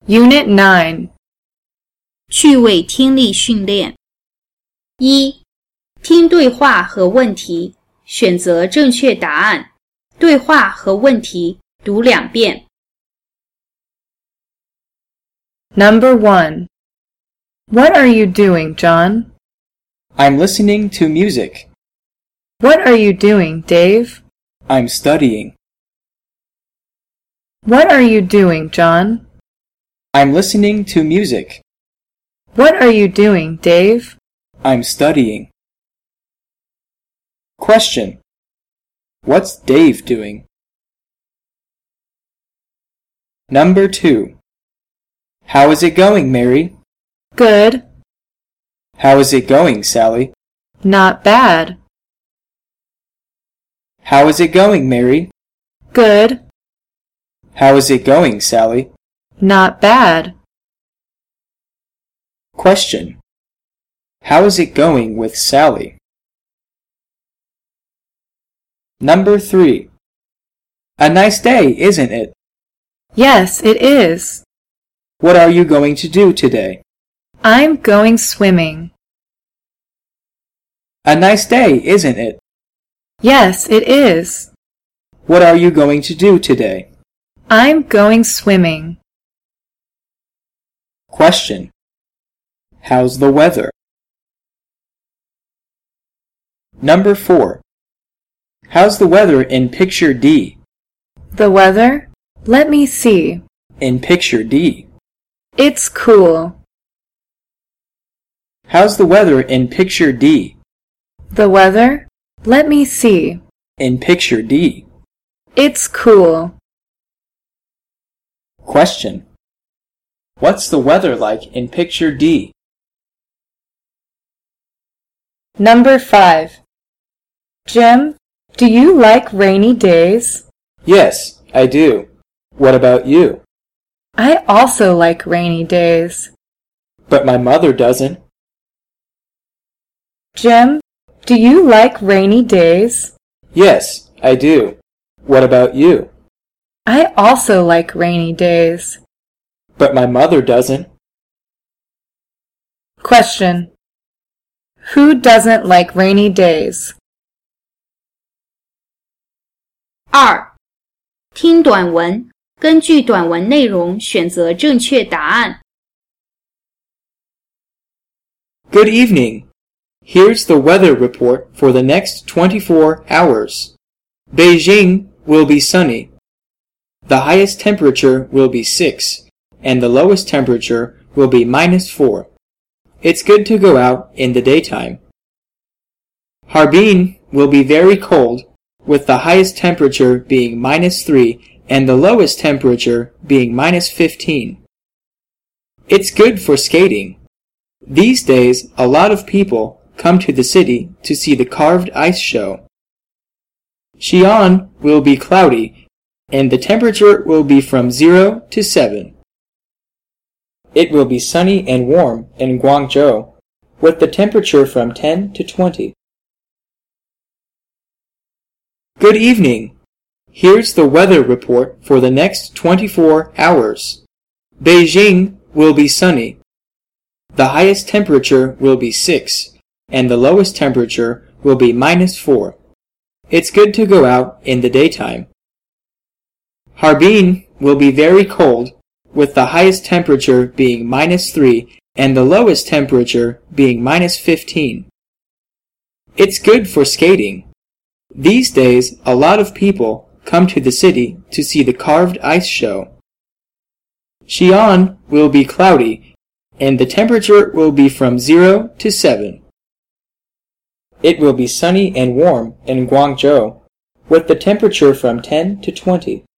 Unit 9. 趣味听力训练。一、听对话和问题，选择正确答案。对话和问题读2遍。 Number 1. What are you doing, John? I'm listening to music. What are you doing, Dave? I'm studying. What are you doing, John? I'm listening to music. What are you doing, Dave? I'm studying. Question. What's Dave doing? Number 2. How is it going, Mary? Good. How is it going, Sally? Not bad. How is it going, Mary? Good. How is it going, Sally? Not bad. Question. How is it going with Sally? Number 3. A nice day, isn't it? Yes, it is. What are you going to do today? I'm going swimming. A nice day, isn't it? Yes, it is. What are you going to do today? I'm going swimming. Question. How's the weather? Number 4. How's the weather in picture D? The weather? Let me see. In picture D. It's cool. How's the weather in picture D? The weather? Let me see. In picture D. It's cool. Question. What's the weather like in picture D? Number 5. Jim, do you like rainy days? Yes, I do. What about you? I also like rainy days. But my mother doesn't. Jim, do you like rainy days? Yes, I do. What about you? I also like rainy days. But my mother doesn't. Question. Who doesn't like rainy days? 2. 听短文，根据短文内容选择正确答案。 Good evening. Here's the weather report for the next 24 hours. Beijing will be sunny. The highest temperature will be 6, and the lowest temperature will be -4. It's good to go out in the daytime. Harbin will be very cold, with the highest temperature being -3 and the lowest temperature being -15. It's good for skating. These days, a lot of people come to the city to see the carved ice show. Xi'an will be cloudy, and the temperature will be from 0 to 7. It will be sunny and warm in Guangzhou, with the temperature from 10 to 20. Good evening. Here's the weather report for the next 24 hours. Beijing will be sunny. The highest temperature will be 6, and the lowest temperature will be -4. It's good to go out in the daytime. Harbin will be very cold, with the highest temperature being -3 and the lowest temperature being -15. It's good for skating. These days, a lot of people come to the city to see the carved ice show. Xi'an will be cloudy, and the temperature will be from 0 to 7. It will be sunny and warm in Guangzhou, with the temperature from 10 to 20.